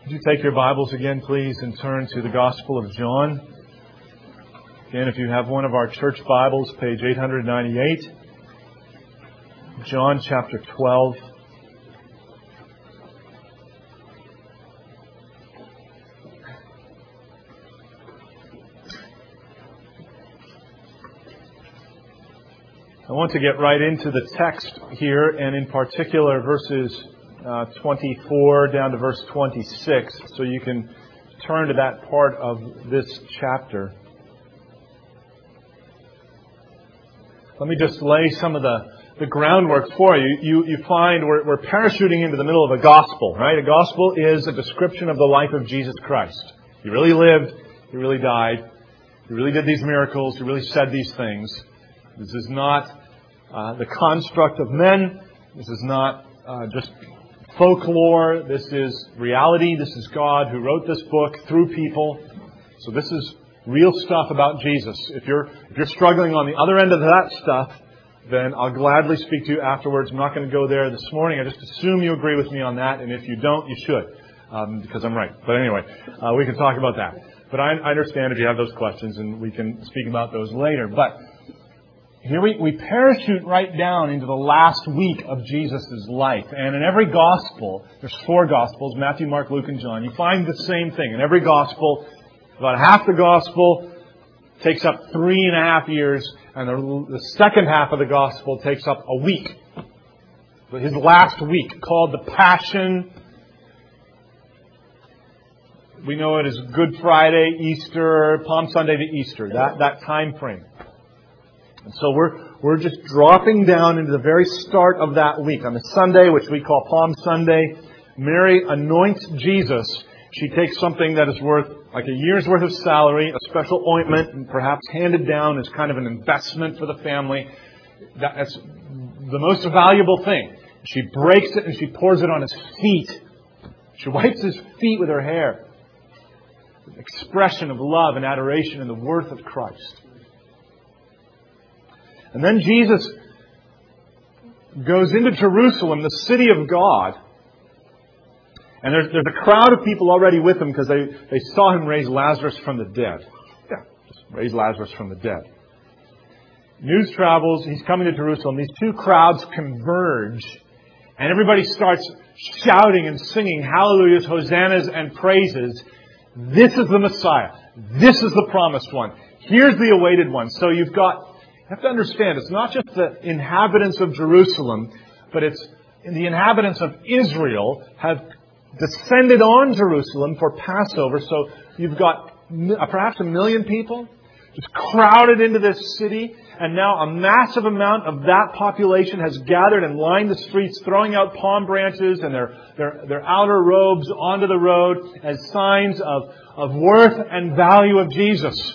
Would you take your Bibles again, please, and turn to the Gospel of John? Again, if you have one of our church Bibles, page 898, John chapter 12. I want to get right into the text here, and in particular verses 24 down to verse 26, so you can turn to that part of this chapter. Let me just lay some of the groundwork for you. You find we're parachuting into the middle of a gospel, right? A gospel is a description of the life of Jesus Christ. He really lived. He really died. He really did these miracles. He really said these things. This is not the construct of men. This is not just folklore. This is reality. This is God who wrote this book through people. So this is real stuff about Jesus. If you're struggling on the other end of that stuff, then I'll gladly speak to you afterwards. I'm not going to go there this morning. I just assume you agree with me on that. And if you don't, you should, because I'm right. But anyway, we can talk about that. But I understand if you have those questions, and we can speak about those later. But here we parachute right down into the last week of Jesus' life. And in every gospel, there's 4 gospels, Matthew, Mark, Luke, and John. You find the same thing. In every gospel, about half the gospel takes up 3.5 years, and the second half of the gospel takes up a week. His last week, called the Passion. We know it as Good Friday, Easter, Palm Sunday to Easter, that time frame. And so we're just dropping down into the very start of that week. On the Sunday, which we call Palm Sunday, Mary anoints Jesus. She takes something that is worth like a year's worth of salary, a special ointment, and perhaps handed down as kind of an investment for the family. That's the most valuable thing. She breaks it and she pours it on his feet. She wipes his feet with her hair. An expression of love and adoration and the worth of Christ. And then Jesus goes into Jerusalem, the city of God. And there's a crowd of people already with him because they saw him raise Lazarus from the dead. Yeah, just raise Lazarus from the dead. News travels, he's coming to Jerusalem. These two crowds converge. And everybody starts shouting and singing hallelujahs, hosannas, and praises. This is the Messiah. This is the promised one. Here's the awaited one. So you have to understand, it's not just the inhabitants of Jerusalem, but it's the inhabitants of Israel have descended on Jerusalem for Passover. So you've got perhaps 1 million people just crowded into this city. And now a massive amount of that population has gathered and lined the streets, throwing out palm branches and their outer robes onto the road as signs of worth and value of Jesus.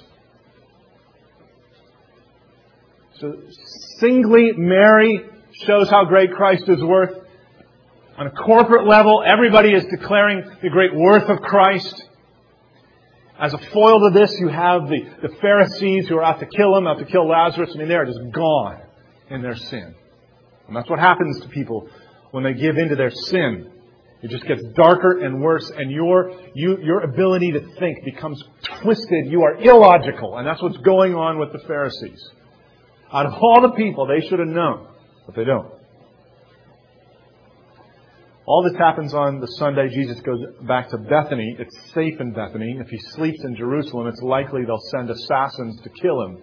So singly, Mary shows how great Christ is worth. On a corporate level, everybody is declaring the great worth of Christ. As a foil to this, you have the Pharisees who are out to kill him, out to kill Lazarus. I mean, they're just gone in their sin. And that's what happens to people when they give into their sin. It just gets darker and worse, and your ability to think becomes twisted. You are illogical, and that's what's going on with the Pharisees. Out of all the people, they should have known, but they don't. All this happens on the Sunday. Jesus goes back to Bethany. It's safe in Bethany. If he sleeps in Jerusalem, it's likely they'll send assassins to kill him.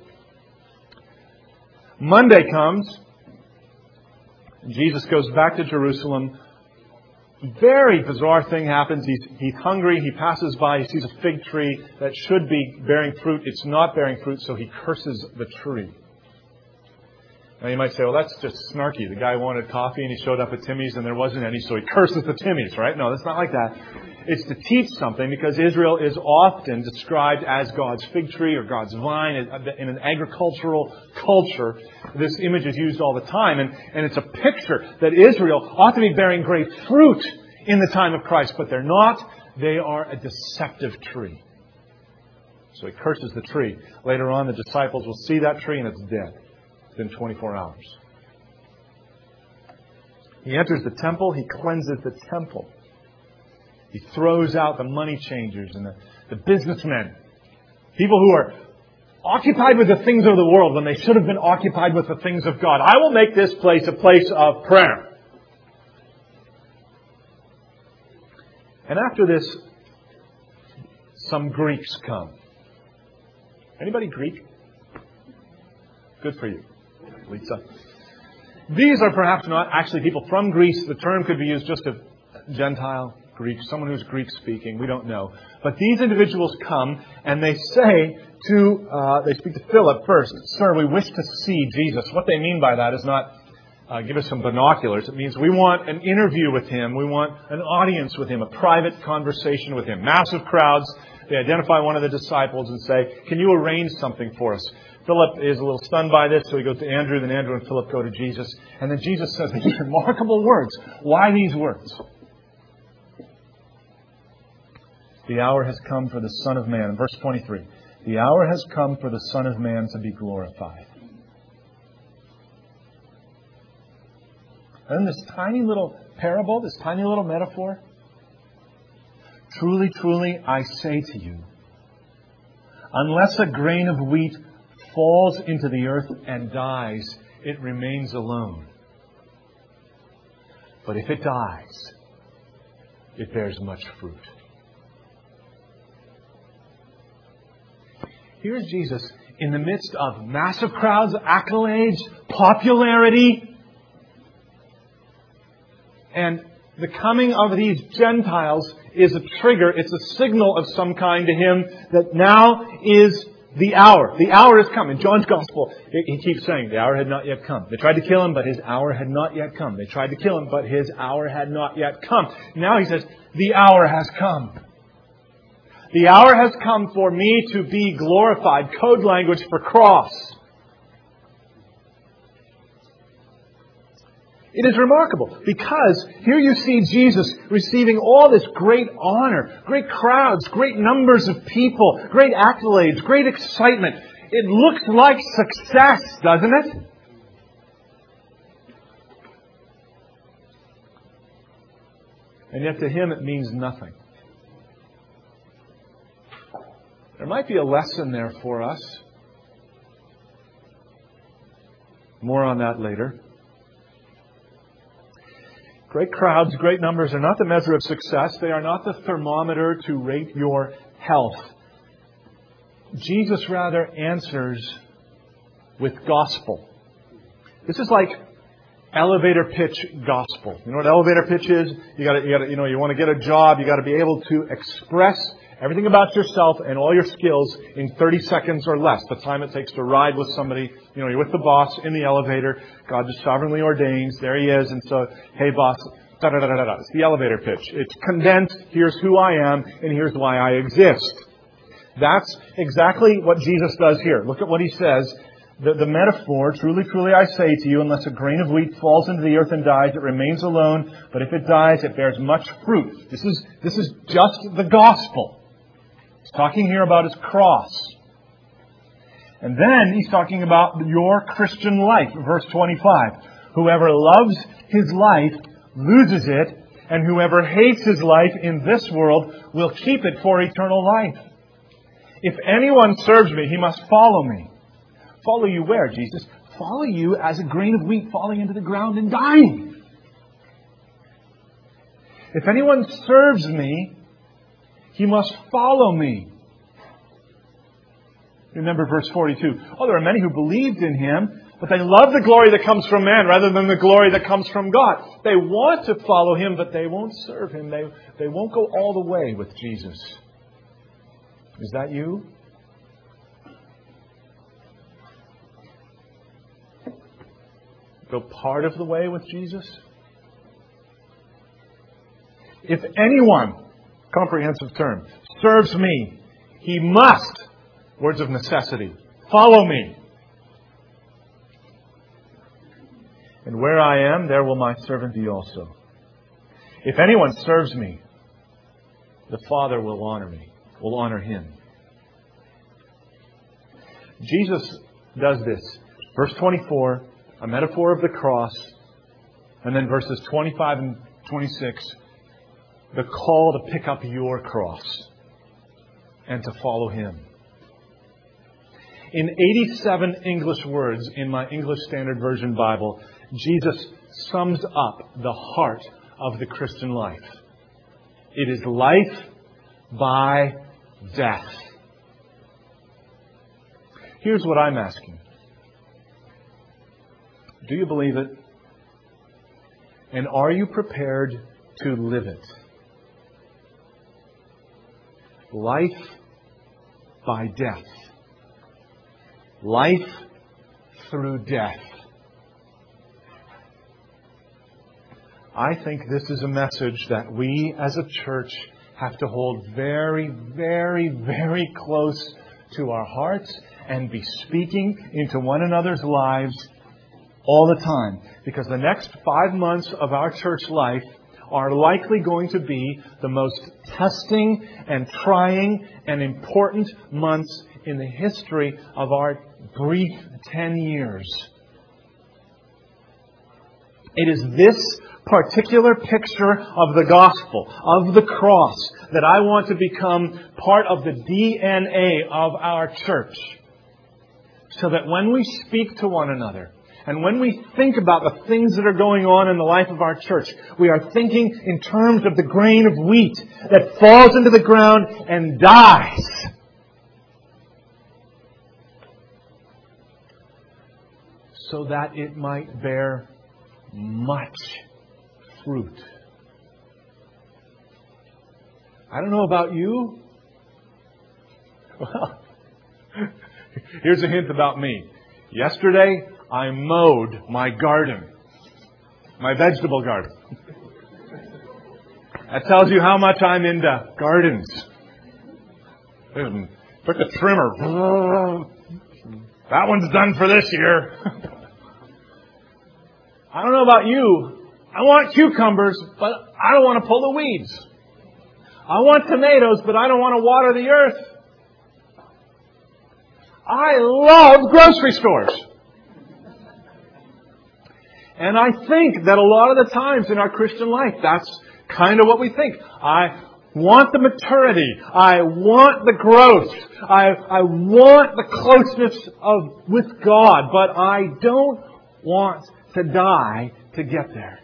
Monday comes. Jesus goes back to Jerusalem. Very bizarre thing happens. He's hungry. He passes by. He sees a fig tree that should be bearing fruit. It's not bearing fruit, so he curses the tree. Now you might say, well, that's just snarky. The guy wanted coffee and he showed up at Timmy's and there wasn't any, so he curses the Timmy's, right? No, that's not like that. It's to teach something, because Israel is often described as God's fig tree or God's vine. In an agricultural culture, this image is used all the time. And it's a picture that Israel ought to be bearing great fruit in the time of Christ, but they're not. They are a deceptive tree. So he curses the tree. Later on, the disciples will see that tree and it's dead. Within 24 hours. He enters the temple. He cleanses the temple. He throws out the money changers and the businessmen. People who are occupied with the things of the world when they should have been occupied with the things of God. I will make this place a place of prayer. And after this, some Greeks come. Anybody Greek? Good for you, Lisa. These are perhaps not actually people from Greece. The term could be used just of Gentile, Greek, someone who's Greek-speaking. We don't know. But these individuals come and they say they speak to Philip first, "Sir, we wish to see Jesus." What they mean by that is not give us some binoculars. It means we want an interview with Him. We want an audience with Him, a private conversation with Him. Massive crowds. They identify one of the disciples and say, "Can you arrange something for us?" Philip is a little stunned by this, so he goes to Andrew. Then Andrew and Philip go to Jesus. And then Jesus says these remarkable words. Why these words? The hour has come for the Son of Man. In verse 23. The hour has come for the Son of Man to be glorified. And then this tiny little parable, this tiny little metaphor. Truly, truly, I say to you, unless a grain of wheat falls into the earth and dies, it remains alone. But if it dies, it bears much fruit. Here's Jesus in the midst of massive crowds, accolades, popularity. And the coming of these Gentiles is a trigger. It's a signal of some kind to Him that now is the hour. The hour has come. In John's Gospel, he keeps saying the hour had not yet come. They tried to kill Him, but His hour had not yet come. They tried to kill Him, but His hour had not yet come. Now He says, the hour has come. The hour has come for me to be glorified. Code language for cross. It is remarkable because here you see Jesus receiving all this great honor, great crowds, great numbers of people, great accolades, great excitement. It looks like success, doesn't it? And yet to Him it means nothing. There might be a lesson there for us. More on that later. Great crowds, great numbers are not the measure of success. They are not the thermometer to rate your health. Jesus rather answers with gospel. This is like elevator pitch gospel. You know what elevator pitch is? You want to get a job. You got to be able to express everything about yourself and all your skills in 30 seconds or less. The time it takes to ride with somebody. You're with the boss in the elevator. God just sovereignly ordains. There He is. And so, hey boss, da-da-da-da-da. It's the elevator pitch. It's condensed. Here's who I am and here's why I exist. That's exactly what Jesus does here. Look at what He says. The metaphor, truly, truly, I say to you, unless a grain of wheat falls into the earth and dies, it remains alone. But if it dies, it bears much fruit. This is just the gospel. He's talking here about His cross. And then He's talking about your Christian life. Verse 25. Whoever loves his life loses it, and whoever hates his life in this world will keep it for eternal life. If anyone serves me, he must follow me. Follow you where, Jesus? Follow you as a grain of wheat falling into the ground and dying. If anyone serves me, he must follow me. Remember verse 42. Oh, there are many who believed in Him, but they love the glory that comes from man rather than the glory that comes from God. They want to follow Him, but they won't serve Him. They won't go all the way with Jesus. Is that you? Go part of the way with Jesus? If anyone, comprehensive term, serves me, he must, words of necessity, follow me. And where I am, there will my servant be also. If anyone serves me, the Father will honor me, will honor him. Jesus does this. Verse 24, a metaphor of the cross. And then verses 25 and 26, the call to pick up your cross and to follow Him. In 87 English words in my English Standard Version Bible, Jesus sums up the heart of the Christian life. It is life by death. Here's what I'm asking. Do you believe it? And are you prepared to live it? Life by death. Life through death. I think this is a message that we as a church have to hold very, very, very close to our hearts and be speaking into one another's lives all the time. Because the next 5 months of our church life are likely going to be the most testing and trying and important months in the history of our brief 10 years. It is this particular picture of the gospel, of the cross, that I want to become part of the DNA of our church. So that when we speak to one another, and when we think about the things that are going on in the life of our church, we are thinking in terms of the grain of wheat that falls into the ground and dies. So that it might bear much fruit. I don't know about you. Well, here's a hint about me. Yesterday, I mowed my garden. My vegetable garden. That tells you how much I'm into gardens. Took a trimmer. That one's done for this year. I don't know about you. I want cucumbers, but I don't want to pull the weeds. I want tomatoes, but I don't want to water the earth. I love grocery stores. And I think that a lot of the times in our Christian life, that's kind of what we think. I want the maturity. I want the growth. I want the closeness with God, but I don't want to die to get there.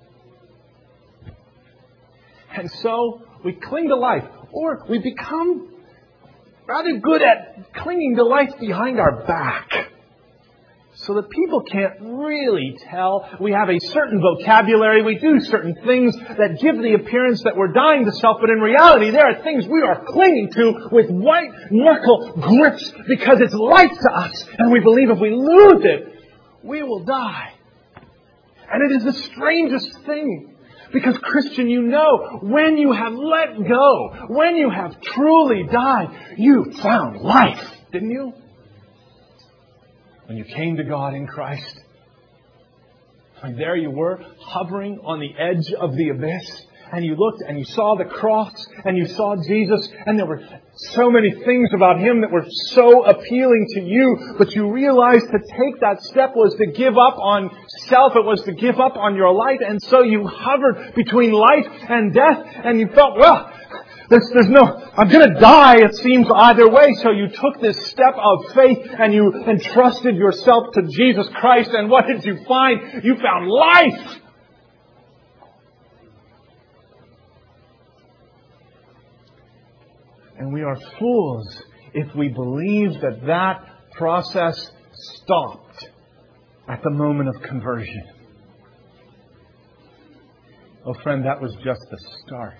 And so we cling to life, or we become rather good at clinging to life behind our back, so that people can't really tell. We have a certain vocabulary. We do certain things that give the appearance that we're dying to self. But in reality, there are things we are clinging to with white knuckle grips because it's life to us. And we believe if we lose it, we will die. And it is the strangest thing. Because Christian, you know, when you have let go, when you have truly died, you found life, didn't you? When you came to God in Christ, and there you were, hovering on the edge of the abyss, and you looked and you saw the cross, and you saw Jesus, and there were so many things about Him that were so appealing to you, but you realized to take that step was to give up on self, it was to give up on your life, and so you hovered between life and death, and you felt, well, there's no, I'm going to die, it seems, either way. So you took this step of faith and you entrusted yourself to Jesus Christ. And what did you find? You found life. And we are fools if we believe that that process stopped at the moment of conversion. Oh, friend, that was just the start.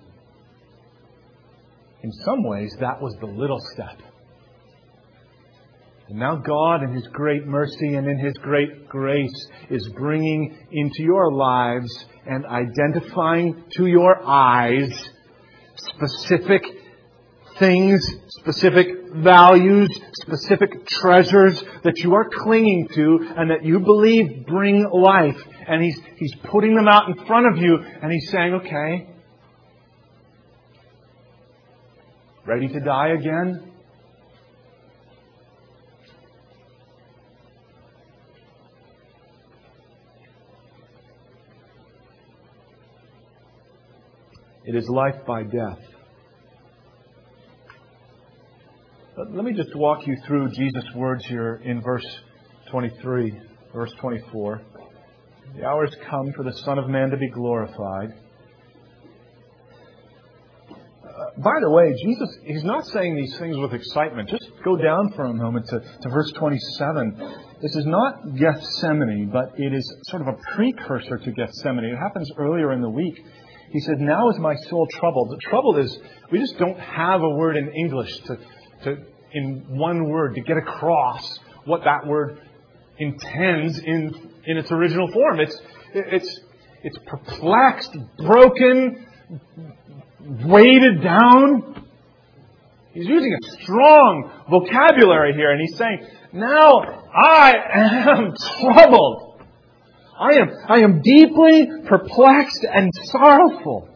In some ways, that was the little step. And now God, in His great mercy and in His great grace, is bringing into your lives and identifying to your eyes specific things, specific values, specific treasures that you are clinging to and that you believe bring life. And He's putting them out in front of you and He's saying, okay, ready to die again? It is life by death. But let me just walk you through Jesus' words here in verse 23, verse 24. The hour has come for the Son of Man to be glorified. By the way, Jesus, He's not saying these things with excitement. Just go down for a moment to verse 27. This is not Gethsemane, but it is sort of a precursor to Gethsemane. It happens earlier in the week. He said, "Now is my soul troubled." The trouble is, we just don't have a word in English in one word to get across what that word intends in its original form. It's perplexed, broken, weighted down. He's using a strong vocabulary here, and he's saying, "Now I am troubled. I am deeply perplexed and sorrowful.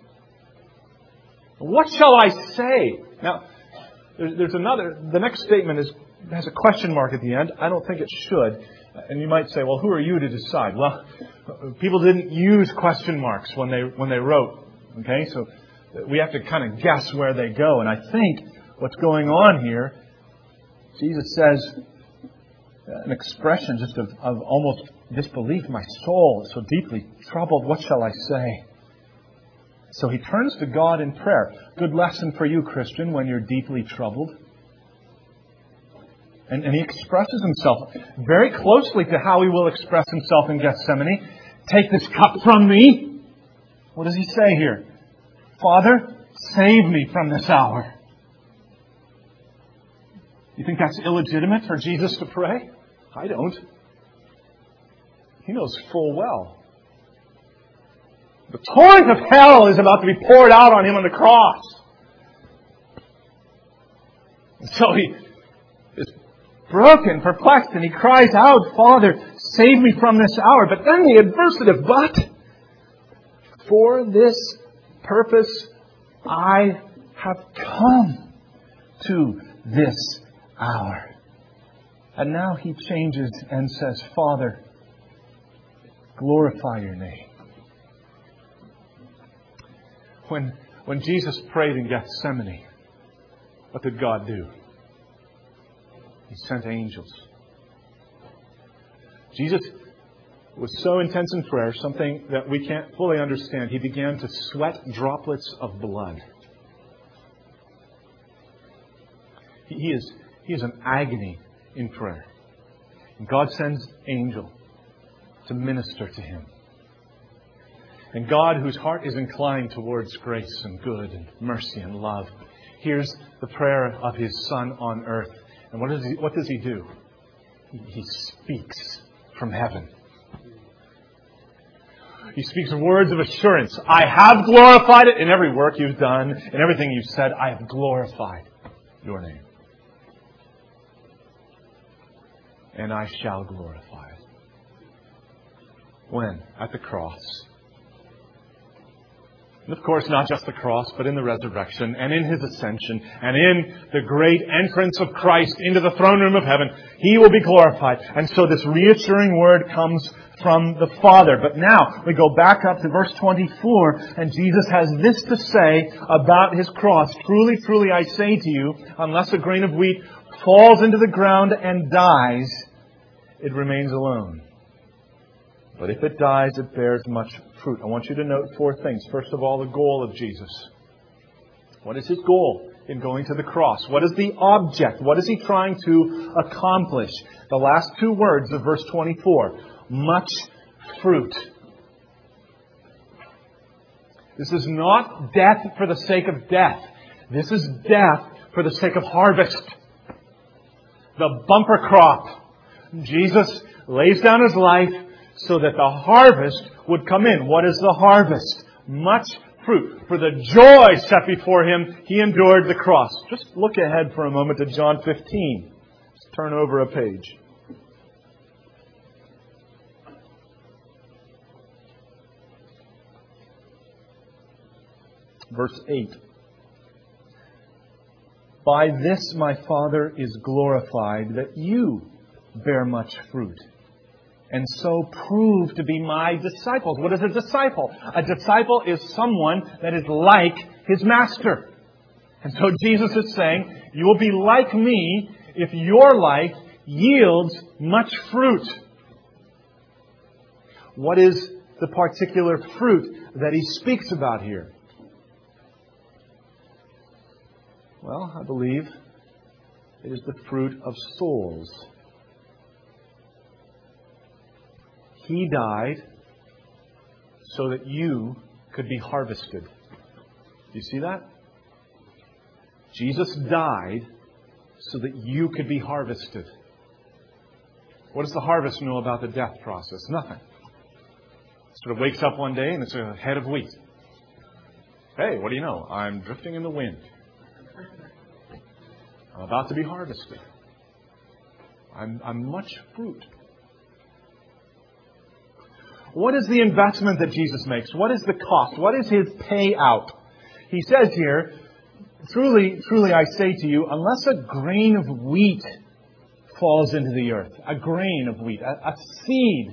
What shall I say?" Now, there's another. The next statement has a question mark at the end. I don't think it should. And you might say, "Well, who are you to decide?" Well, people didn't use question marks when they wrote. Okay, so we have to kind of guess where they go. And I think what's going on here, Jesus says an expression just of almost disbelief. "My soul is so deeply troubled. What shall I say?" So he turns to God in prayer. Good lesson for you, Christian, when you're deeply troubled. And he expresses himself very closely to how he will express himself in Gethsemane. "Take this cup from me." What does he say here? "Father, save me from this hour." You think that's illegitimate for Jesus to pray? I don't. He knows full well. The torrent of hell is about to be poured out on Him on the cross. So he is broken, perplexed, and he cries out, "Father, save me from this hour." But then the adversative, "But for this purpose I have come to this hour." And now he changes and says, "Father, glorify your name." When Jesus prayed in Gethsemane, what did God do? He sent angels. Jesus was so intense in prayer, something that we can't fully understand. He began to sweat droplets of blood. He is in agony in prayer. And God sends an angel to minister to him. And God, whose heart is inclined towards grace and good and mercy and love, hears the prayer of His Son on earth. And what does He do? He speaks from heaven. He speaks words of assurance. "I have glorified it in every work you've done, in everything you've said. I have glorified your name. And I shall glorify it." When? At the cross. And of course, not just the cross, but in the resurrection and in His ascension and in the great entrance of Christ into the throne room of heaven, He will be glorified. And so this reassuring word comes from the Father. But now we go back up to verse 24, and Jesus has this to say about His cross. "Truly, truly, I say to you, unless a grain of wheat falls into the ground and dies, it remains alone. But if it dies, it bears much fruit." I want you to note 4 things. First of all, the goal of Jesus. What is His goal in going to the cross? What is the object? What is He trying to accomplish? The last 2 words of verse 24. Much fruit. This is not death for the sake of death. This is death for the sake of harvest. The bumper crop. Jesus lays down His life so that the harvest would come in. What is the harvest? Much fruit. For the joy set before Him, He endured the cross. Just look ahead for a moment to John 15. Let's turn over a page. Verse 8. "By this my Father is glorified, that you bear much fruit, and so prove to be my disciples. What is a disciple? A disciple is someone that is like his master. And so Jesus is saying, you will be like me if your life yields much fruit. What is the particular fruit that he speaks about here? Well, I believe it is the fruit of souls. He died so that you could be harvested. Do you see that? Jesus died so that you could be harvested. What does the harvest know about the death process? Nothing. It sort of wakes up one day and it's a head of wheat. Hey, what do you know? I'm drifting in the wind. I'm about to be harvested. I'm much fruit. What is the investment that Jesus makes? What is the cost? What is his payout? He says here, truly, truly I say to you, unless a grain of wheat falls into the earth, a grain of wheat, a seed,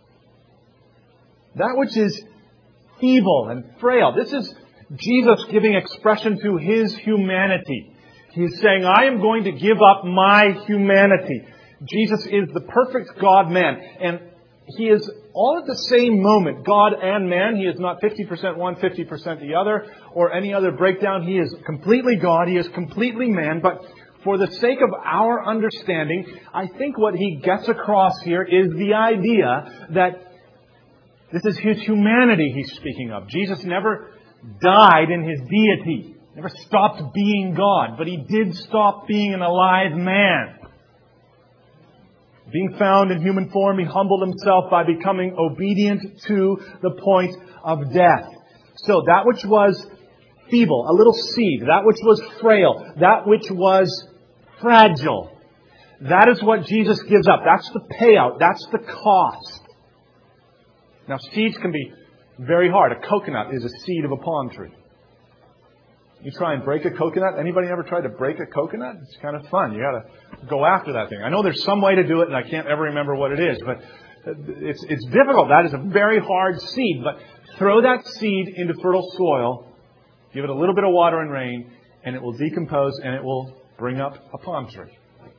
that which is feeble and frail. This is Jesus giving expression to his humanity. He's saying, I am going to give up my humanity. Jesus is the perfect God-man. And he is all at the same moment, God and man. He is not 50% one, 50% the other, or any other breakdown. He is completely God. He is completely man. But for the sake of our understanding, I think what he gets across here is the idea that this is his humanity he's speaking of. Jesus never died in his deity. Never stopped being God. But he did stop being an alive man. Being found in human form, he humbled himself by becoming obedient to the point of death. So that which was feeble, a little seed, that which was frail, that which was fragile, that is what Jesus gives up. That's the payout. That's the cost. Now, seeds can be very hard. A coconut is a seed of a palm tree. You try and break a coconut. Anybody ever tried to break a coconut? It's kind of fun. You got to go after that thing. I know there's some way to do it, and I can't ever remember what it is, but it's difficult. That is a very hard seed. But throw that seed into fertile soil, give it a little bit of water and rain, and it will decompose and it will bring up a palm tree.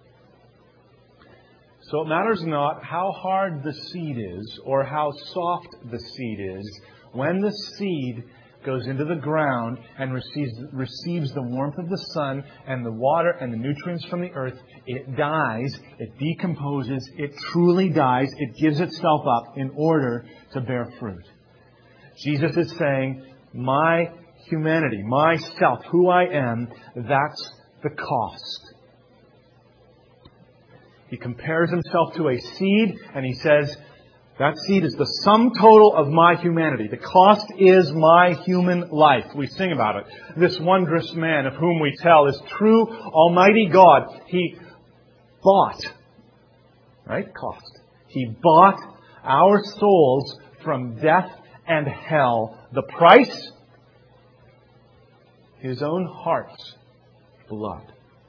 So it matters not how hard the seed is or how soft the seed is. When the seed goes into the ground and receives the warmth of the sun and the water and the nutrients from the earth, it dies, it decomposes, it truly dies, it gives itself up in order to bear fruit. Jesus is saying, my humanity, myself, who I am, that's the cost. He compares himself to a seed and he says, that seed is the sum total of my humanity. The cost is my human life. We sing about it. This wondrous man of whom we tell is true Almighty God. He bought, right? Cost. He bought our souls from death and hell. The price? His own heart's blood.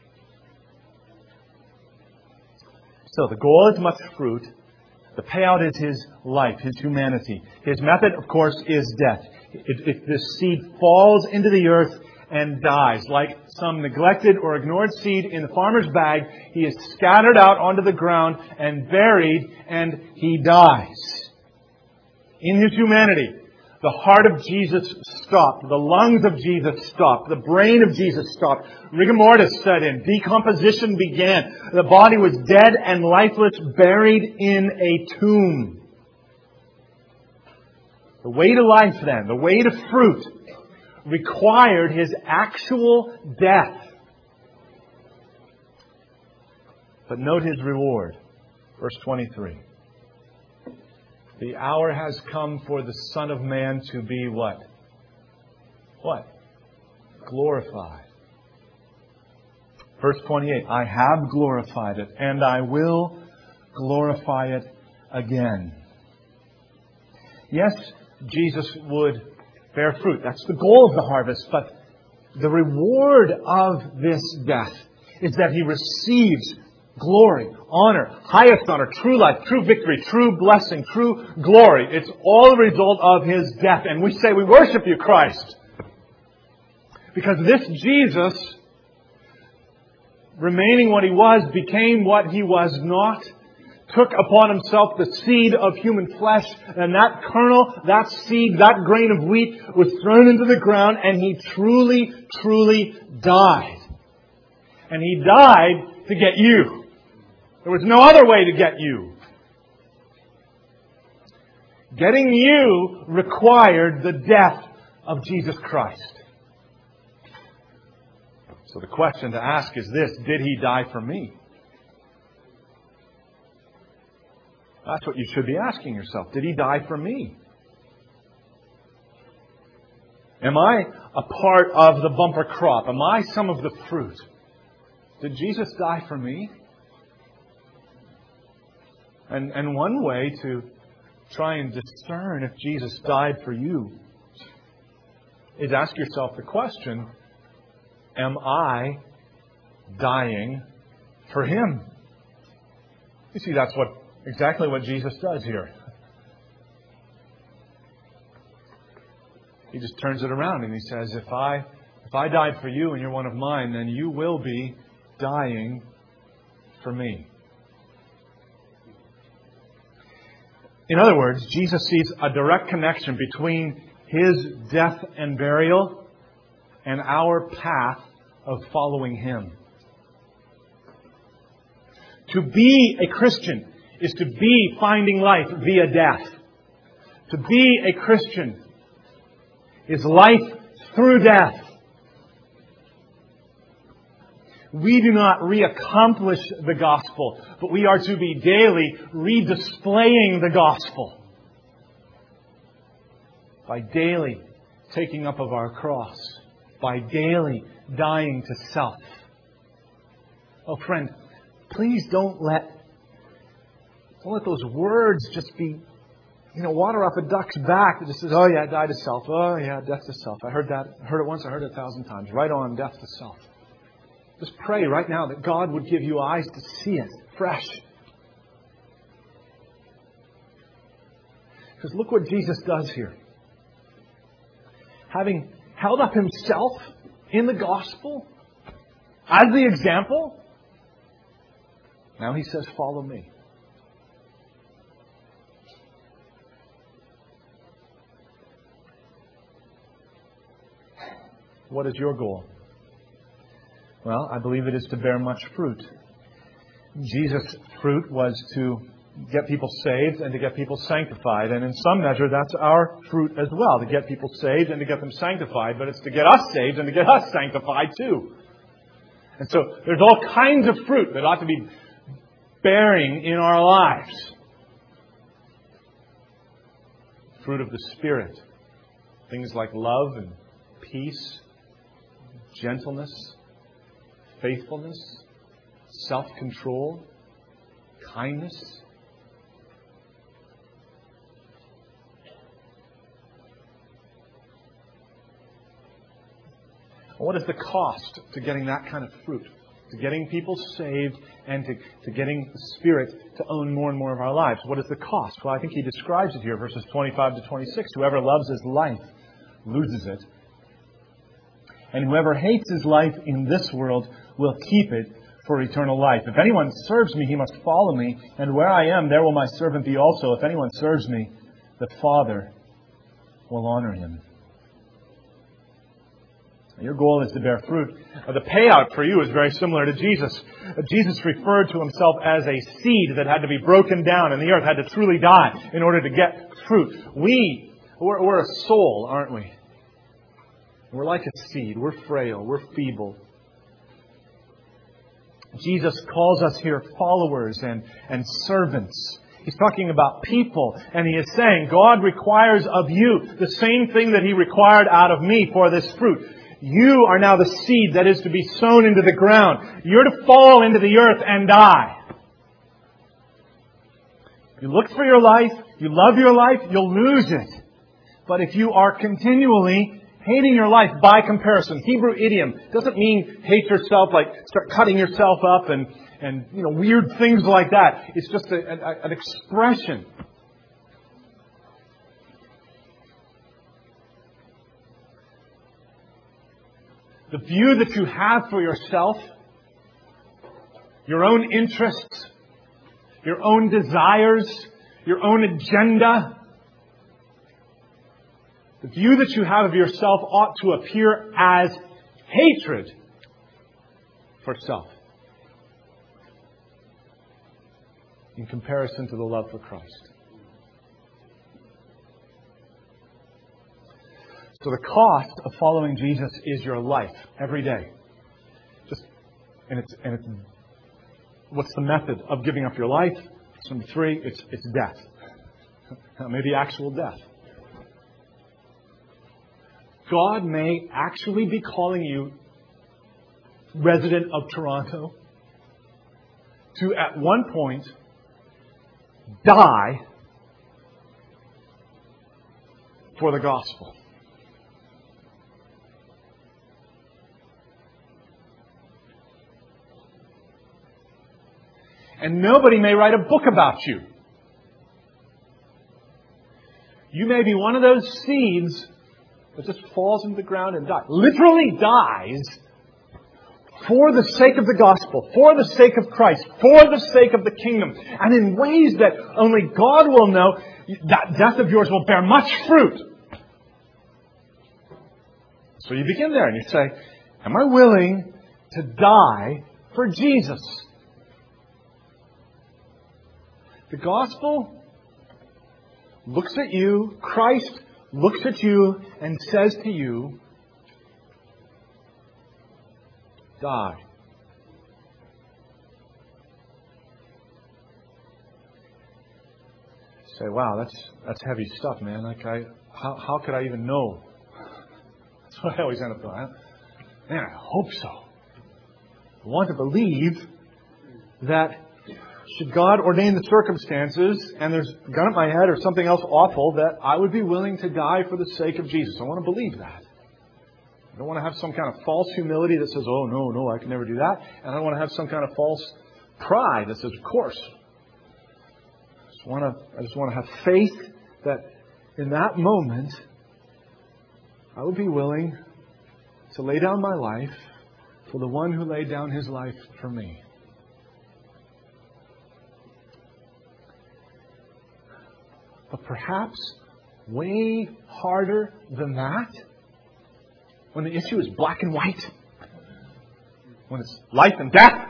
So the goal is much fruit. The payout is his life, his humanity. His method, of course, is death. If this seed falls into the earth and dies, like some neglected or ignored seed in the farmer's bag, he is scattered out onto the ground and buried, and he dies. In his humanity, the heart of Jesus stopped. The lungs of Jesus stopped. The brain of Jesus stopped. Rigor mortis set in. Decomposition began. The body was dead and lifeless, buried in a tomb. The way to life then, the way to fruit, required his actual death. But note his reward. Verse 23. The hour has come for the Son of Man to be what? What? Glorified. Verse 28. I have glorified it, and I will glorify it again. Yes, Jesus would bear fruit. That's the goal of the harvest. But the reward of this death is that he receives glory, honor, highest honor, true life, true victory, true blessing, true glory. It's all a result of His death. And we say, we worship You, Christ. Because this Jesus, remaining what He was, became what He was not, took upon Himself the seed of human flesh, and that kernel, that seed, that grain of wheat was thrown into the ground, and He truly, truly died. And He died to get you. There was no other way to get you. Getting you required the death of Jesus Christ. So the question to ask is this: did He die for me? That's what you should be asking yourself. Did He die for me? Am I a part of the bumper crop? Am I some of the fruit? Did Jesus die for me? And one way to try and discern if Jesus died for you is ask yourself the question, am I dying for Him? You see, that's exactly what Jesus does here. He just turns it around and He says, if I died for you and you're one of mine, then you will be dying for me. In other words, Jesus sees a direct connection between His death and burial and our path of following Him. To be a Christian is to be finding life via death. To be a Christian is life through death. We do not reaccomplish the gospel, but we are to be daily redisplaying the gospel by daily taking up of our cross, by daily dying to self. Oh, friend, please don't let those words just be, water off a duck's back that just says, oh yeah, die to self. Oh yeah, death to self. I heard that. I heard it once. I heard it 1,000 times. Right on, death to self. Just pray right now that God would give you eyes to see it fresh. Because look what Jesus does here. Having held up Himself in the gospel as the example, now He says, follow me. What is your goal? Well, I believe it is to bear much fruit. Jesus' fruit was to get people saved and to get people sanctified. And in some measure, that's our fruit as well, to get people saved and to get them sanctified. But it's to get us saved and to get us sanctified too. And so there's all kinds of fruit that ought to be bearing in our lives. Fruit of the Spirit. Things like love and peace, gentleness, faithfulness, self-control, kindness. What is the cost to getting that kind of fruit? To getting people saved and to getting the Spirit to own more and more of our lives. What is the cost? Well, I think He describes it here, verses 25 to 26. Whoever loves his life loses it. And whoever hates his life in this world will keep it for eternal life. If anyone serves me, he must follow me. And where I am, there will my servant be also. If anyone serves me, the Father will honor him. Your goal is to bear fruit. The payout for you is very similar to Jesus. Jesus referred to Himself as a seed that had to be broken down and the earth had to truly die in order to get fruit. We're a soul, aren't we? We're like a seed. We're frail. We're feeble. Jesus calls us here followers and servants. He's talking about people. And He is saying, God requires of you the same thing that He required out of me for this fruit. You are now the seed that is to be sown into the ground. You're to fall into the earth and die. You look for your life, you love your life, you'll lose it. But if you are continually hating your life by comparison, Hebrew idiom doesn't mean hate yourself like start cutting yourself up and and weird things like that. It's just an expression. The view that you have for yourself, your own interests, your own desires, your own agenda, the view that you have of yourself ought to appear as hatred for self in comparison to the love for Christ. So the cost of following Jesus is your life every day. What's the method of giving up your life? Number 3, it's death. Maybe actual death. God may actually be calling you, resident of Toronto, to at one point die for the gospel. And nobody may write a book about you. You may be one of those seeds that just falls into the ground and dies. Literally dies for the sake of the gospel, for the sake of Christ, for the sake of the kingdom. And in ways that only God will know, that death of yours will bear much fruit. So you begin there and you say, am I willing to die for Jesus? The gospel looks at you, Christ looks at you and says to you, die. You say, wow, that's heavy stuff, man. How could I even know? That's what I always end up going. Man, I hope so. I want to believe that should God ordain the circumstances and there's a gun at my head or something else awful, that I would be willing to die for the sake of Jesus. I want to believe that. I don't want to have some kind of false humility that says, oh, no, I can never do that. And I don't want to have some kind of false pride that says, of course. I just want to have faith that in that moment, I would be willing to lay down my life for the one who laid down his life for me. But perhaps way harder than that, when the issue is black and white, when it's life and death,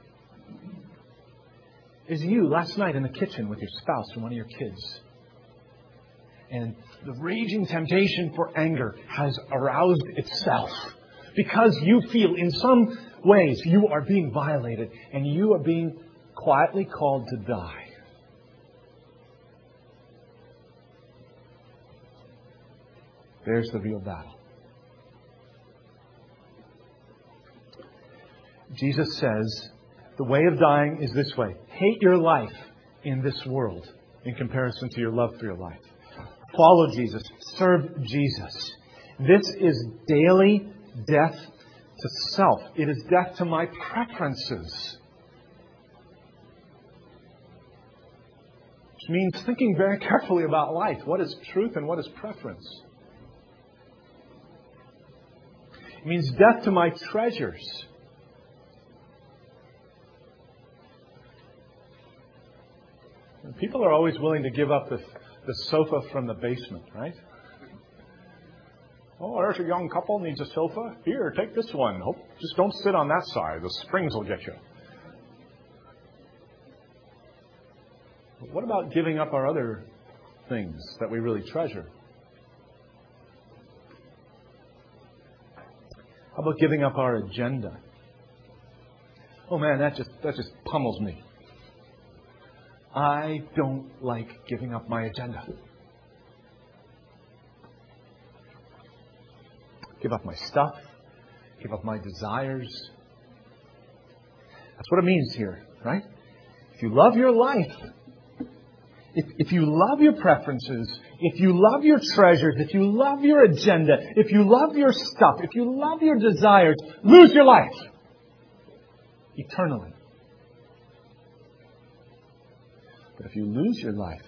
is you last night in the kitchen with your spouse or one of your kids. And the raging temptation for anger has aroused itself because you feel in some ways you are being violated and you are being quietly called to die. There's the real battle. Jesus says, the way of dying is this way. Hate your life in this world in comparison to your love for your life. Follow Jesus. Serve Jesus. This is daily death to self. It is death to my preferences. Which means thinking very carefully about life. What is truth and what is preference? It means death to my treasures. People are always willing to give up the sofa from the basement, right? Oh, there's a young couple needs a sofa. Here, take this one. Just don't sit on that side. The springs will get you. But what about giving up our other things that we really treasure? How about giving up our agenda? Oh man, that just pummels me. I don't like giving up my agenda. Give up my stuff. Give up my desires. That's what it means here, right? If you love your life, if you love your preferences, if you love your treasures, if you love your agenda, if you love your stuff, if you love your desires, lose your life eternally. But if you lose your life,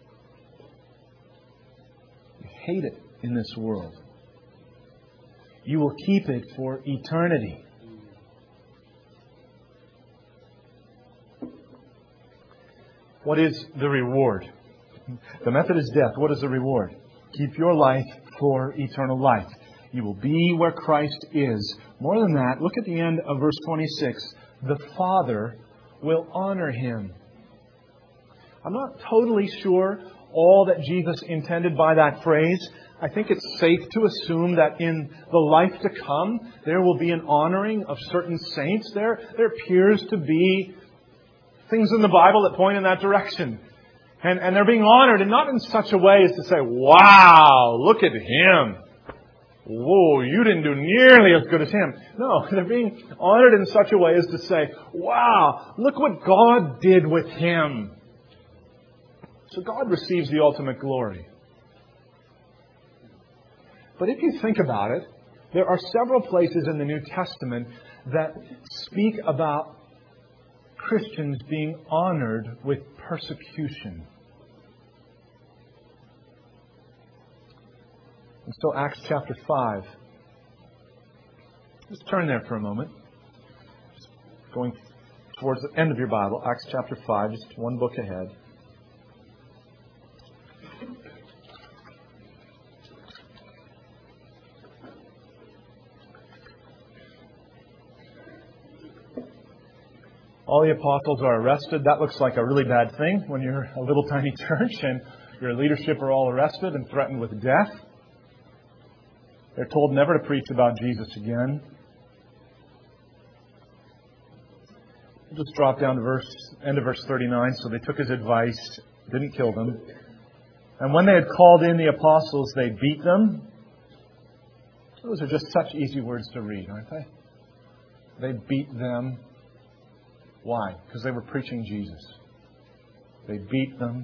you hate it in this world, you will keep it for eternity. What is the reward? The method is death. What is the reward? Keep your life for eternal life. You will be where Christ is. More than that, look at the end of verse 26. The Father will honor him. I'm not totally sure all that Jesus intended by that phrase. I think it's safe to assume that in the life to come, there will be an honoring of certain saints. There appears to be things in the Bible that point in that direction. And they're being honored, and not in such a way as to say, wow, look at him. Whoa, you didn't do nearly as good as him. No, they're being honored in such a way as to say, wow, look what God did with him. So God receives the ultimate glory. But if you think about it, there are several places in the New Testament that speak about Christians being honored with persecution. And so Acts chapter 5. Let's turn there for a moment. Just going towards the end of your Bible, Acts chapter 5, just one book ahead. All the apostles are arrested. That looks like a really bad thing when you're a little tiny church and your leadership are all arrested and threatened with death. They're told never to preach about Jesus again. We'll just drop down to end of verse 39. So they took his advice, didn't kill them. And when they had called in the apostles, they beat them. Those are just such easy words to read, aren't they? They beat them. Why? Because they were preaching Jesus. They beat them.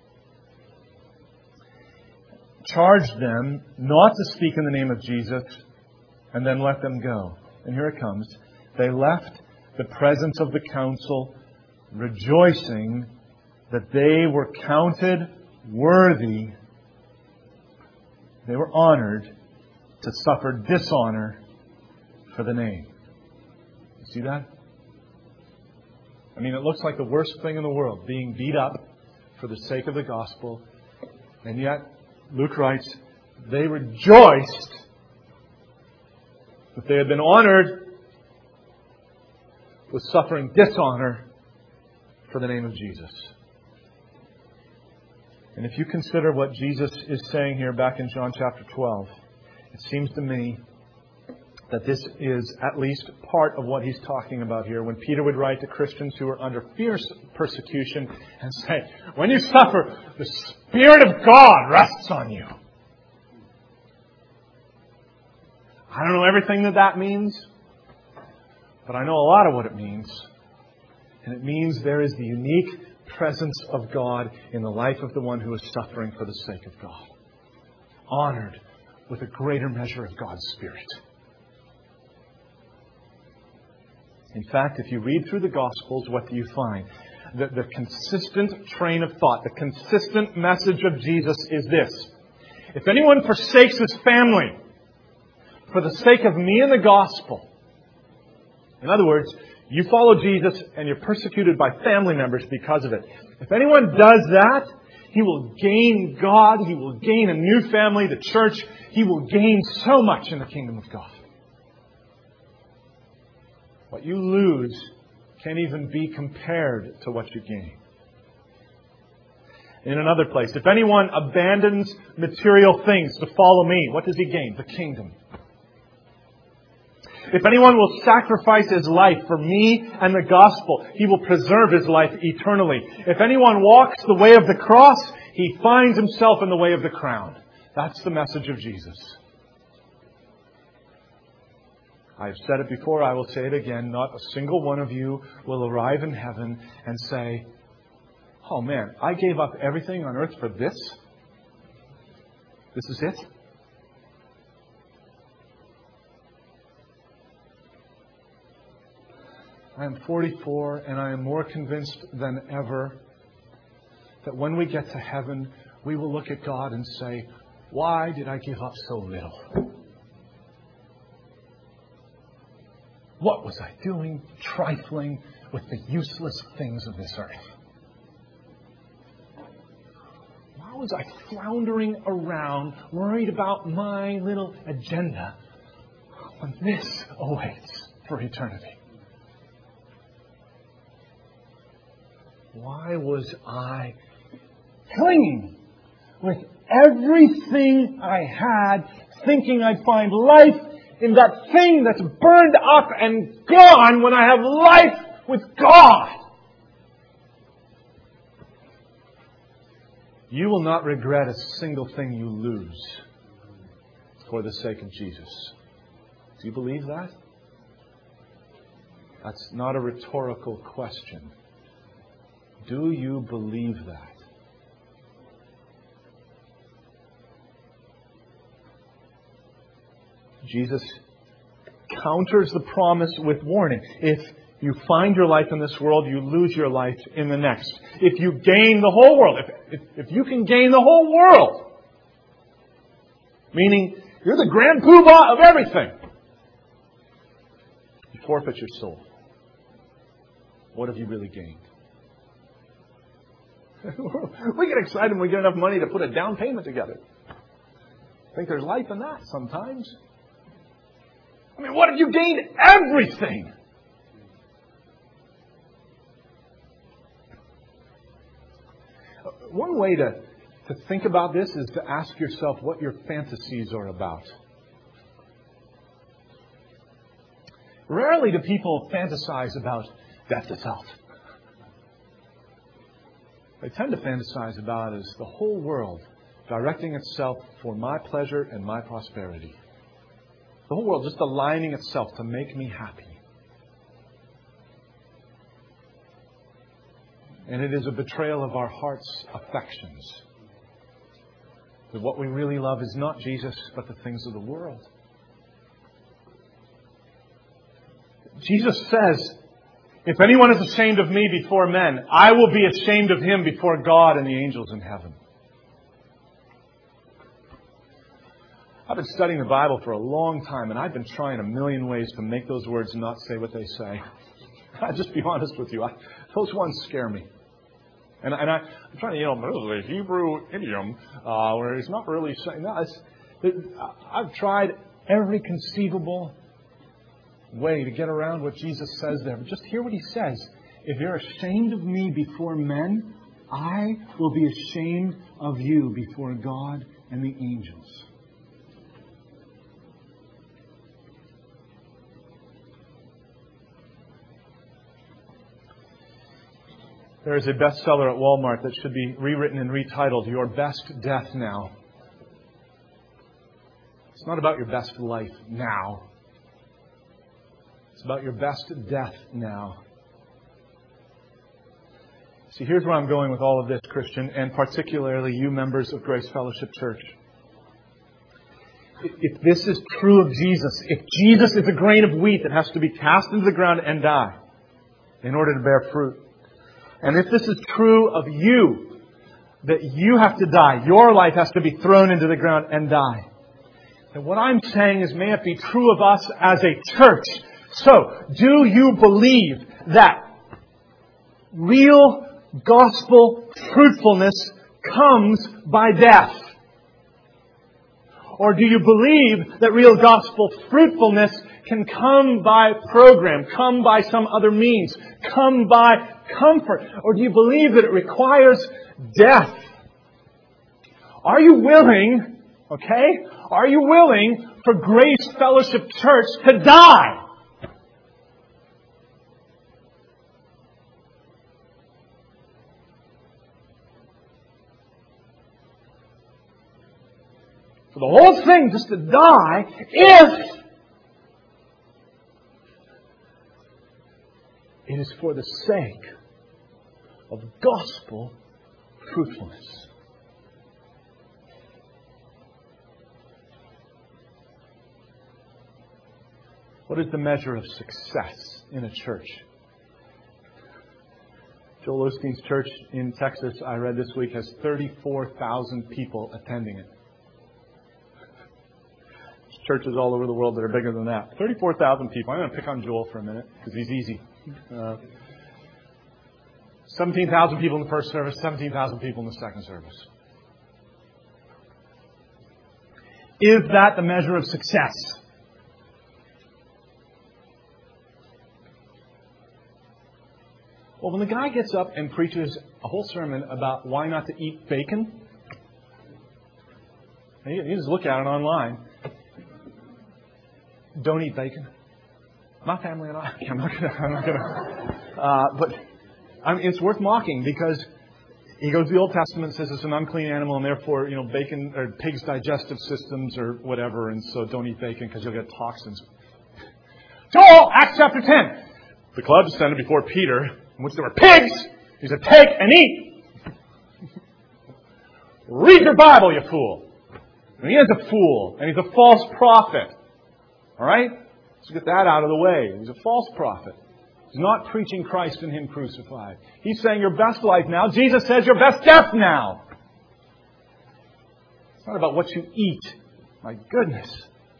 Charged them not to speak in the name of Jesus, and then let them go. And here it comes. They left the presence of the council, rejoicing that they were counted worthy. They were honored to suffer dishonor for the name. You see that? I mean, it looks like the worst thing in the world, being beat up for the sake of the gospel. And yet, Luke writes, they rejoiced that they had been honored with suffering dishonor for the name of Jesus. And if you consider what Jesus is saying here back in John chapter 12, it seems to me that this is at least part of what he's talking about here. When Peter would write to Christians who are under fierce persecution and say, when you suffer, the Spirit of God rests on you. I don't know everything that means, but I know a lot of what it means. And it means there is the unique presence of God in the life of the one who is suffering for the sake of God. Honored with a greater measure of God's Spirit. In fact, if you read through the Gospels, what do you find? The consistent train of thought, the consistent message of Jesus is this. If anyone forsakes his family for the sake of me and the gospel, in other words, you follow Jesus and you're persecuted by family members because of it. If anyone does that, he will gain God, he will gain a new family, the church, he will gain so much in the kingdom of God. What you lose can't even be compared to what you gain. In another place, if anyone abandons material things to follow me, what does he gain? The kingdom. If anyone will sacrifice his life for me and the gospel, he will preserve his life eternally. If anyone walks the way of the cross, he finds himself in the way of the crown. That's the message of Jesus. I've said it before, I will say it again. Not a single one of you will arrive in heaven and say, oh man, I gave up everything on earth for this? This is it? I am 44 and I am more convinced than ever that when we get to heaven, we will look at God and say, why did I give up so little? What was I doing trifling with the useless things of this earth? Why was I floundering around, worried about my little agenda, when this awaits for eternity? Why was I clinging with everything I had, thinking I'd find life in that thing that's burned up and gone when I have life with God? You will not regret a single thing you lose for the sake of Jesus. Do you believe that? That's not a rhetorical question. Do you believe that? Jesus counters the promise with warning. If you find your life in this world, you lose your life in the next. If you gain the whole world, if you can gain the whole world, meaning you're the grand poobah of everything, you forfeit your soul. What have you really gained? We get excited when we get enough money to put a down payment together. I think there's life in that sometimes. I mean, what have you gained? Everything. One way to think about this is to ask yourself what your fantasies are about. Rarely do people fantasize about death itself. They tend to fantasize about is the whole world directing itself for my pleasure and my prosperity. The whole world just aligning itself to make me happy. And it is a betrayal of our heart's affections. That what we really love is not Jesus, but the things of the world. Jesus says, if anyone is ashamed of me before men, I will be ashamed of him before God and the angels in heaven. I've been studying the Bible for a long time, and I've been trying a million ways to make those words not say what they say. I'll just be honest with you. Those ones scare me. And I'm trying to, there's a Hebrew idiom where he's not really saying that. I've tried every conceivable way to get around what Jesus says there. But just hear what he says. If you're ashamed of me before men, I will be ashamed of you before God and the angels. There is a bestseller at Walmart that should be rewritten and retitled, Your Best Death Now. It's not about your best life now. It's about your best death now. See, here's where I'm going with all of this, Christian, and particularly you members of Grace Fellowship Church. If this is true of Jesus, if Jesus is a grain of wheat that has to be cast into the ground and die in order to bear fruit, and if this is true of you, that you have to die, your life has to be thrown into the ground and die, then what I'm saying is, may it be true of us as a church. So, do you believe that real gospel fruitfulness comes by death? Or do you believe that real gospel fruitfulness can come by program, come by some other means, come by comfort? Or do you believe that it requires death? Are you willing, are you willing for Grace Fellowship Church to die? For the whole thing just to die if it is for the sake of gospel fruitfulness. What is the measure of success in a church? Joel Osteen's church in Texas, I read this week, has 34,000 people attending it. There's churches all over the world that are bigger than that. 34,000 people. I'm going to pick on Joel for a minute because he's easy. 17,000 people in the first service, 17,000 people in the second service. Is that the measure of success? Well, when the guy gets up and preaches a whole sermon about why not to eat bacon, you just look at it online. Don't eat bacon. My family and I. I'm not gonna. But it's worth mocking because he goes to the Old Testament and says it's an unclean animal, and therefore, bacon or pigs' digestive systems or whatever, and so don't eat bacon because you'll get toxins. Joel, Acts chapter 10. The cloud descended before Peter, in which there were pigs. He said, "Take and eat." Read your Bible, you fool. And he is a fool, and he's a false prophet. All right? Let's get that out of the way. He's a false prophet. He's not preaching Christ and Him crucified. He's saying your best life now. Jesus says your best death now. It's not about what you eat. My goodness.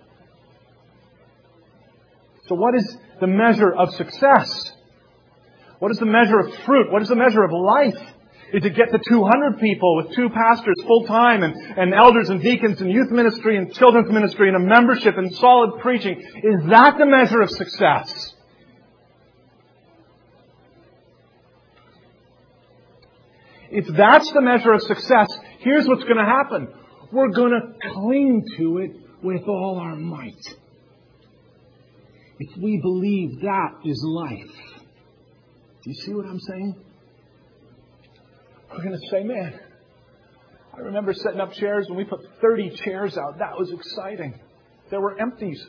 So what is the measure of success? What is the measure of fruit? What is the measure of life? Is it get to 200 people with 2 pastors full-time and elders and deacons and youth ministry and children's ministry and a membership and solid preaching? Is that the measure of success? If that's the measure of success, here's what's going to happen. We're going to cling to it with all our might. If we believe that is life. Do you see what I'm saying? We're going to say, man, I remember setting up chairs when we put 30 chairs out. That was exciting. There were empties.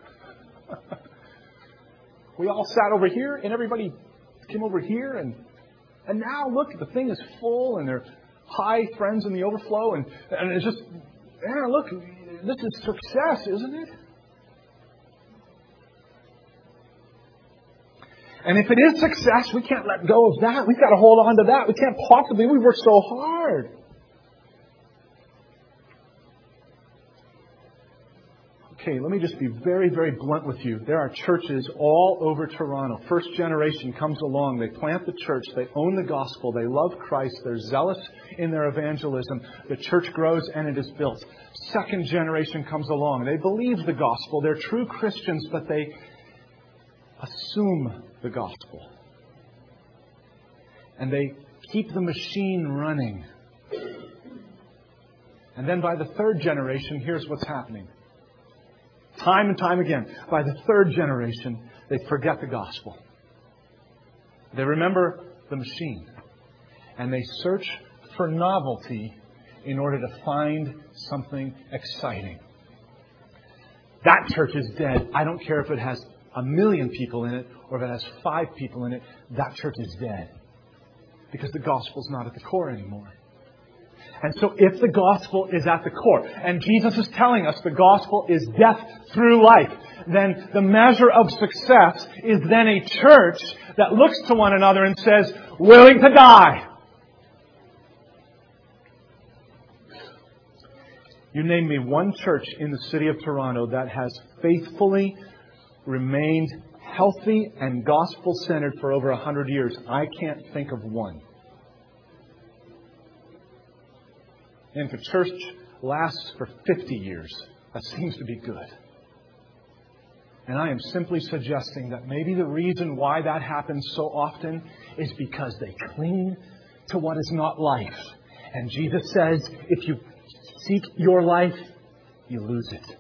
We all sat over here and everybody came over here and now look, the thing is full and there are high friends in the overflow and it's just, man, look, this is success, isn't it? And if it is success, we can't let go of that. We've got to hold on to that. We can't possibly. We work so hard. Okay, let me just be very, very blunt with you. There are churches all over Toronto. First generation comes along. They plant the church. They own the gospel. They love Christ. They're zealous in their evangelism. The church grows and it is built. Second generation comes along. They believe the gospel. They're true Christians, but they assume the gospel. And they keep the machine running. And then by the third generation, here's what's happening. Time and time again, by the third generation, they forget the gospel. They remember the machine. And they search for novelty in order to find something exciting. That church is dead. I don't care if it has 1 million people in it, or if it has 5 people in it, that church is dead. Because the gospel's not at the core anymore. And so if the gospel is at the core, and Jesus is telling us the gospel is death through life, then the measure of success is then a church that looks to one another and says, willing to die. You name me one church in the city of Toronto that has faithfully remained healthy and gospel-centered for over 100 years. I can't think of one. And if a church lasts for 50 years, that seems to be good. And I am simply suggesting that maybe the reason why that happens so often is because they cling to what is not life. And Jesus says, if you seek your life, you lose it.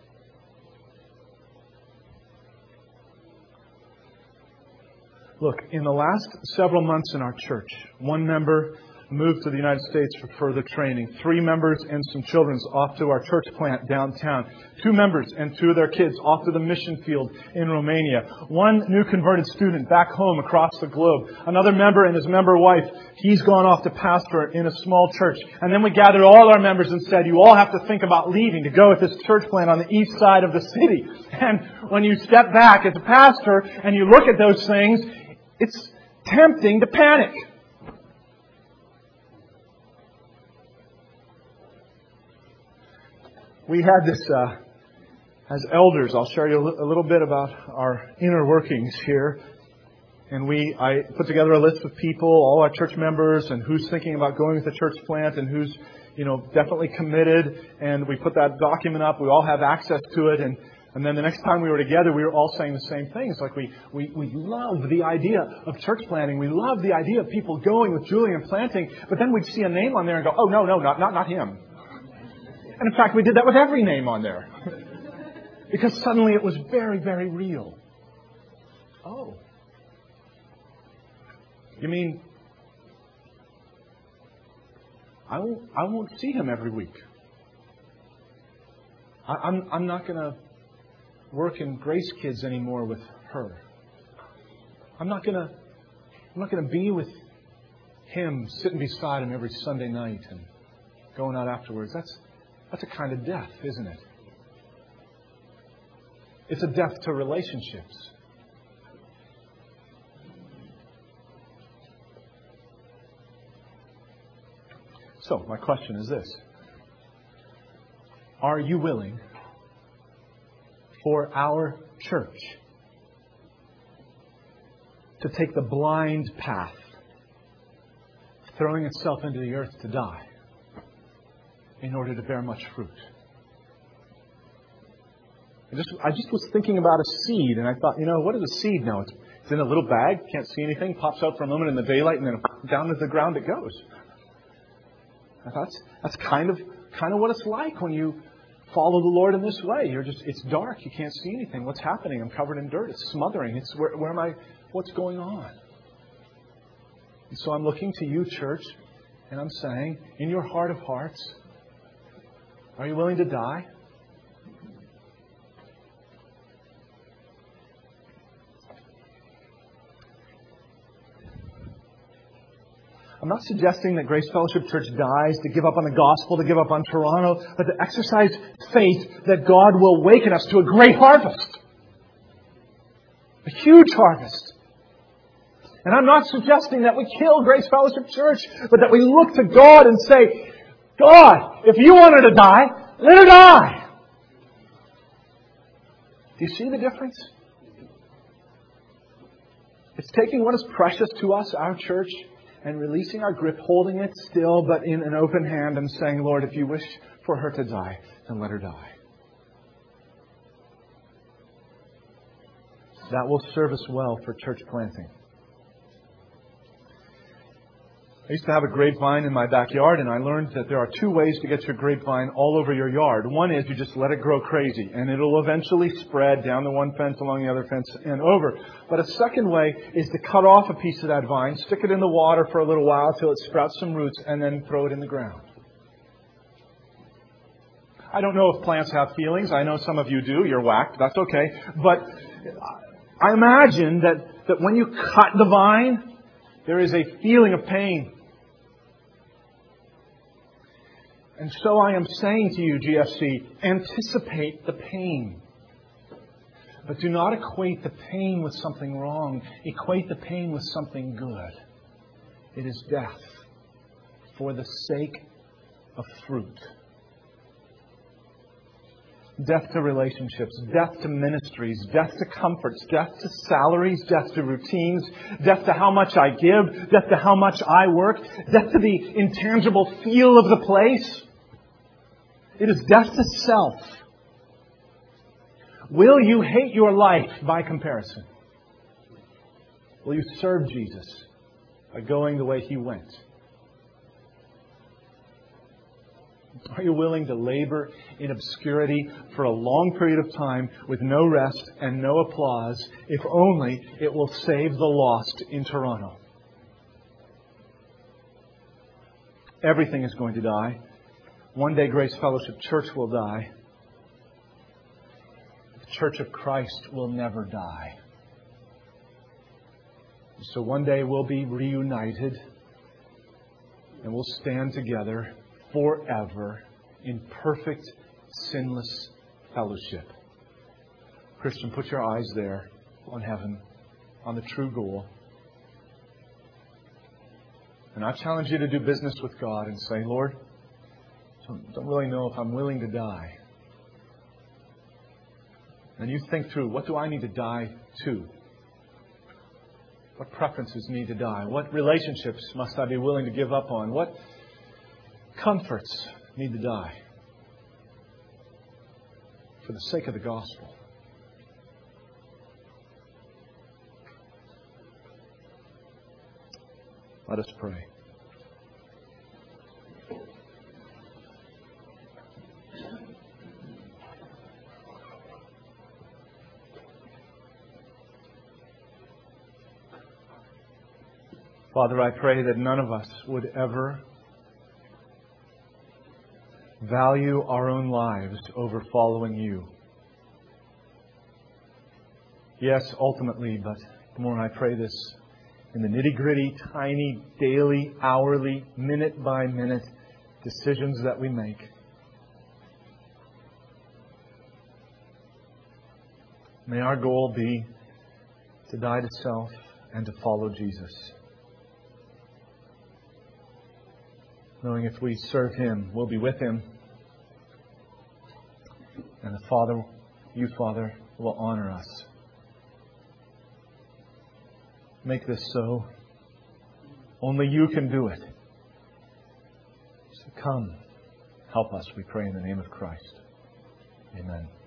Look, in the last several months in our church, one member moved to the United States for further training. 3 members and some children's off to our church plant downtown. 2 members and 2 of their kids off to the mission field in Romania. 1 new converted student back home across the globe. Another member and his member wife, he's gone off to pastor in a small church. And then we gathered all our members and said, you all have to think about leaving to go with this church plant on the east side of the city. And when you step back as a pastor and you look at those things, it's tempting to panic. We had this, as elders, I'll share you a little bit about our inner workings here. And I put together a list of people, all our church members, and who's thinking about going with the church plant and who's, definitely committed. And we put that document up. We all have access to it. And then the next time we were together, we were all saying the same things. Like we love the idea of church planting. We love the idea of people going with Julie and planting. But then we'd see a name on there and go, oh, no, not him. And in fact, we did that with every name on there. Because suddenly it was very, very real. Oh. You mean I won't see him every week? I'm not going to work in Grace Kids anymore with her. I'm not going to be with him, sitting beside him every Sunday night and going out afterwards. That's a kind of death, isn't it? It's a death to relationships. So, my question is this. Are you willing for our church to take the blind path, throwing itself into the earth to die, in order to bear much fruit? I just was thinking about a seed, and I thought, what is a seed now? It's in a little bag, can't see anything, pops out for a moment in the daylight, and then down to the ground it goes. I thought that's kind of what it's like when you follow the Lord in this way. It's dark, you can't see anything. What's happening? I'm covered in dirt. It's smothering. It's where am I? What's going on? And so I'm looking to you, church, and I'm saying, in your heart of hearts, are you willing to die? I'm not suggesting that Grace Fellowship Church dies to give up on the gospel, to give up on Toronto, but to exercise faith that God will awaken us to a great harvest. A huge harvest. And I'm not suggesting that we kill Grace Fellowship Church, but that we look to God and say, God, if you want her to die, let her die. Do you see the difference? It's taking what is precious to us, our church, and releasing our grip, holding it still, but in an open hand, and saying, Lord, if you wish for her to die, then let her die. That will serve us well for church planting. I used to have a grapevine in my backyard, and I learned that there are two ways to get your grapevine all over your yard. One is you just let it grow crazy, and it'll eventually spread down the one fence, along the other fence, and over. But a second way is to cut off a piece of that vine, stick it in the water for a little while till it sprouts some roots, and then throw it in the ground. I don't know if plants have feelings. I know some of you do. You're whacked. That's okay. But I imagine that when you cut the vine, there is a feeling of pain. And so I am saying to you, GFC, anticipate the pain. But do not equate the pain with something wrong. Equate the pain with something good. It is death for the sake of fruit. Death to relationships, death to ministries, death to comforts, death to salaries, death to routines, death to how much I give, death to how much I work, death to the intangible feel of the place. It is death to self. Will you hate your life by comparison? Will you serve Jesus by going the way He went? Are you willing to labor in obscurity for a long period of time with no rest and no applause, if only it will save the lost in Toronto? Everything is going to die. One day Grace Fellowship Church will die. The Church of Christ will never die. So one day we'll be reunited and we'll stand together forever in perfect, sinless fellowship. Christian, put your eyes there on heaven, on the true goal. And I challenge you to do business with God and say, Lord, I don't really know if I'm willing to die. And you think through, what do I need to die to? What preferences need to die? What relationships must I be willing to give up on? What comforts need to die for the sake of the gospel? Let us pray. Father, I pray that none of us would ever value our own lives over following You. Yes, ultimately, but the more I pray this in the nitty-gritty, tiny, daily, hourly, minute-by-minute decisions that we make. May our goal be to die to self and to follow Jesus. Knowing if we serve Him, we'll be with Him. And the Father, You, Father, will honor us. Make this so. Only You can do it. So come, help us, we pray in the name of Christ. Amen.